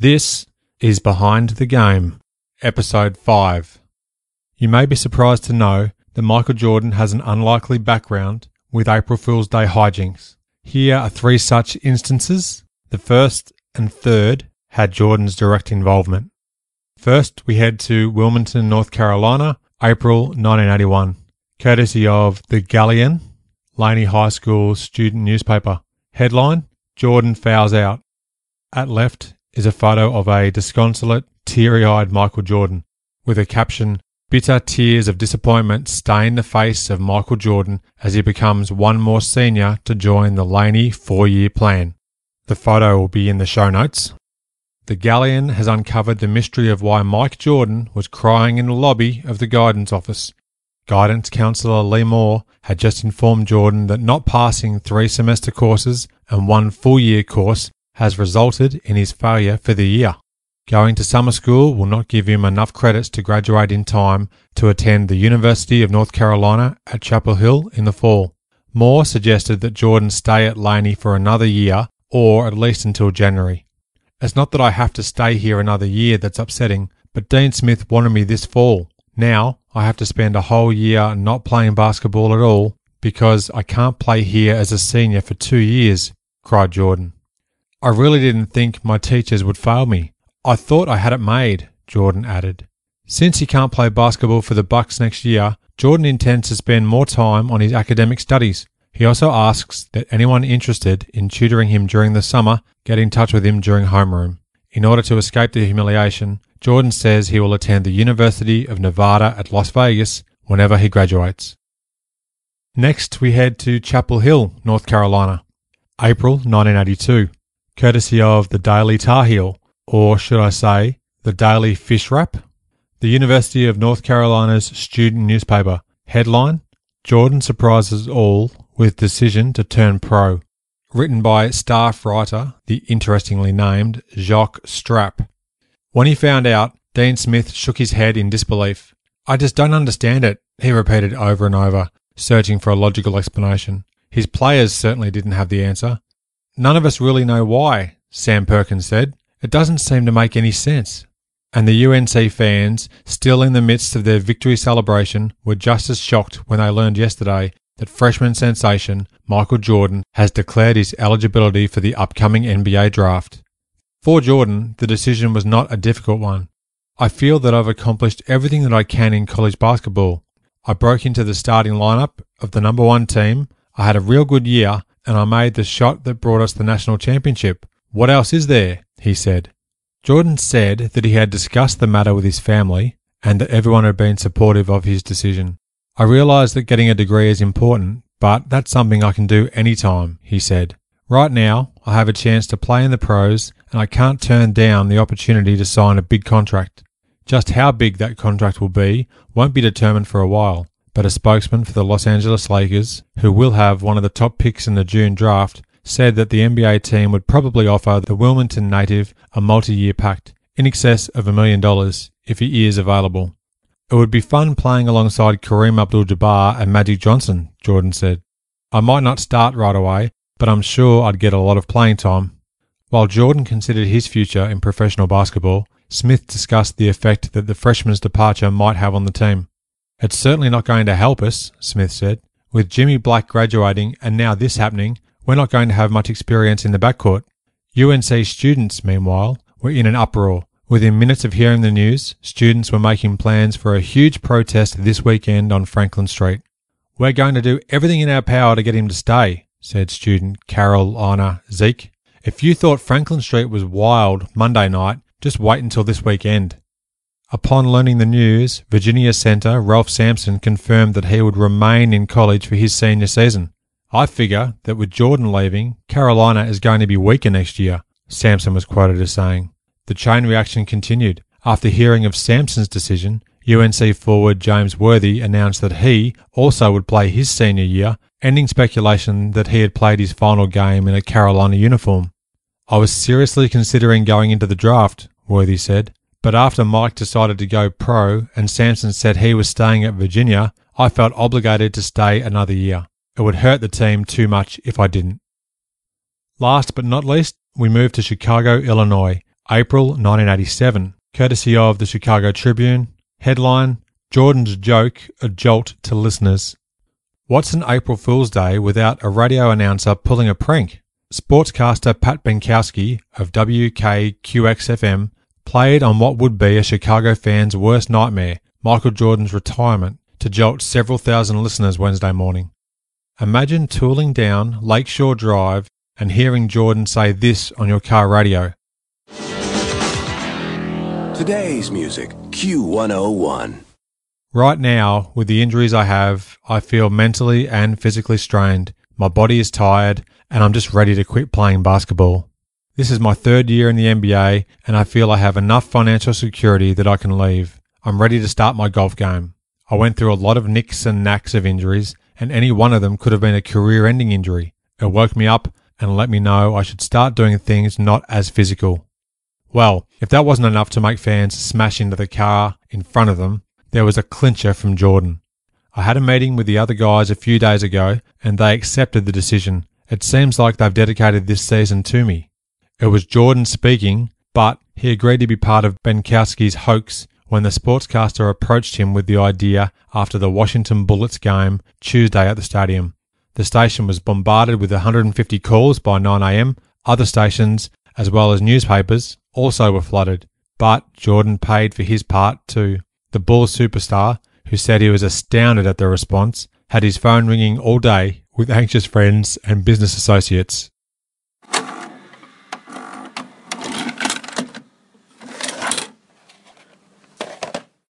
This is Behind the Game, Episode 5. You may be surprised to know that Michael Jordan has an unlikely background with April Fool's Day hijinks. Here are 3 such instances. The first and third had Jordan's direct involvement. First, we head to Wilmington, North Carolina, April 1981, courtesy of The Galleon, Laney High School student newspaper. Headline, Jordan fouls out. At left is a photo of a disconsolate, teary-eyed Michael Jordan, with a caption, "Bitter tears of disappointment stain the face of Michael Jordan as he becomes one more senior to join the Laney 4-year plan." The photo will be in the show notes. The Galleon has uncovered the mystery of why Mike Jordan was crying in the lobby of the guidance office. Guidance counsellor Lee Moore had just informed Jordan that not passing 3 semester courses and 1 full-year course has resulted in his failure for the year. Going to summer school will not give him enough credits to graduate in time to attend the University of North Carolina at Chapel Hill in the fall. Moore suggested that Jordan stay at Laney for another year, or at least until January. "It's not that I have to stay here another year that's upsetting, but Dean Smith wanted me this fall. Now I have to spend a whole year not playing basketball at all because I can't play here as a senior for 2 years," cried Jordan. "I really didn't think my teachers would fail me. I thought I had it made," Jordan added. Since he can't play basketball for the Bucks next year, Jordan intends to spend more time on his academic studies. He also asks that anyone interested in tutoring him during the summer get in touch with him during homeroom. In order to escape the humiliation, Jordan says he will attend the University of Nevada at Las Vegas whenever he graduates. Next, we head to Chapel Hill, North Carolina, April 1982, courtesy of the Daily Tar Heel, or should I say, the Daily Fish Wrap, the University of North Carolina's student newspaper. Headline, Jordan surprises all with decision to turn pro. Written by staff writer, the interestingly named Jacques Strapp. When he found out, Dean Smith shook his head in disbelief. "I just don't understand it," he repeated over and over, searching for a logical explanation. His players certainly didn't have the answer. "None of us really know why," Sam Perkins said. "It doesn't seem to make any sense." And the UNC fans, still in the midst of their victory celebration, were just as shocked when they learned yesterday that freshman sensation Michael Jordan has declared his eligibility for the upcoming NBA draft. For Jordan, the decision was not a difficult one. "I feel that I've accomplished everything that I can in college basketball. I broke into the starting lineup of the number 1 team, I had a real good year, and I made the shot that brought us the national championship. What else is there?" he said. Jordan said that he had discussed the matter with his family and that everyone had been supportive of his decision. "I realise that getting a degree is important, but that's something I can do anytime," he said. "Right now, I have a chance to play in the pros and I can't turn down the opportunity to sign a big contract. Just how big that contract will be won't be determined for a while, but a spokesman for the Los Angeles Lakers, who will have one of the top picks in the June draft, said that the NBA team would probably offer the Wilmington native a multi-year pact, in excess of $1 million, if he is available. "It would be fun playing alongside Kareem Abdul-Jabbar and Magic Johnson," Jordan said. "I might not start right away, but I'm sure I'd get a lot of playing time." While Jordan considered his future in professional basketball, Smith discussed the effect that the freshman's departure might have on the team. "It's certainly not going to help us," Smith said. "With Jimmy Black graduating and now this happening, we're not going to have much experience in the backcourt." UNC students, meanwhile, were in an uproar. Within minutes of hearing the news, students were making plans for a huge protest this weekend on Franklin Street. "We're going to do everything in our power to get him to stay," said student Carol Anna Zeke. "If you thought Franklin Street was wild Monday night, just wait until this weekend." Upon learning the news, Virginia center Ralph Sampson confirmed that he would remain in college for his senior season. "I figure that with Jordan leaving, Carolina is going to be weaker next year," Sampson was quoted as saying. The chain reaction continued. After hearing of Sampson's decision, UNC forward James Worthy announced that he also would play his senior year, ending speculation that he had played his final game in a Carolina uniform. "I was seriously considering going into the draft," Worthy said, "but after Mike decided to go pro and Sampson said he was staying at Virginia, I felt obligated to stay another year. It would hurt the team too much if I didn't." Last but not least, we move to Chicago, Illinois, April 1987, courtesy of the Chicago Tribune. Headline, Jordan's Joke, a Jolt to Listeners. What's an April Fool's Day without a radio announcer pulling a prank? Sportscaster Pat Benkowski of WKQX-FM played on what would be a Chicago fan's worst nightmare, Michael Jordan's retirement, to jolt several thousand listeners Wednesday morning. Imagine tooling down Lakeshore Drive and hearing Jordan say this on your car radio. Today's music, Q101. Right now, with the injuries I have, I feel mentally and physically strained. My body is tired, and I'm just ready to quit playing basketball. This is my third year in the NBA, and I feel I have enough financial security that I can leave. I'm ready to start my golf game. I went through a lot of nicks and knacks of injuries, and any one of them could have been a career-ending injury. It woke me up and let me know I should start doing things not as physical. Well, if that wasn't enough to make fans smash into the car in front of them, there was a clincher from Jordan. I had a meeting with the other guys a few days ago, and they accepted the decision. It seems like they've dedicated this season to me. It was Jordan speaking, but he agreed to be part of Benkowski's hoax when the sportscaster approached him with the idea after the Washington Bullets game Tuesday at the stadium. The station was bombarded with 150 calls by 9 a.m. Other stations, as well as newspapers, also were flooded, but Jordan paid for his part too. The Bulls superstar, who said he was astounded at the response, had his phone ringing all day with anxious friends and business associates.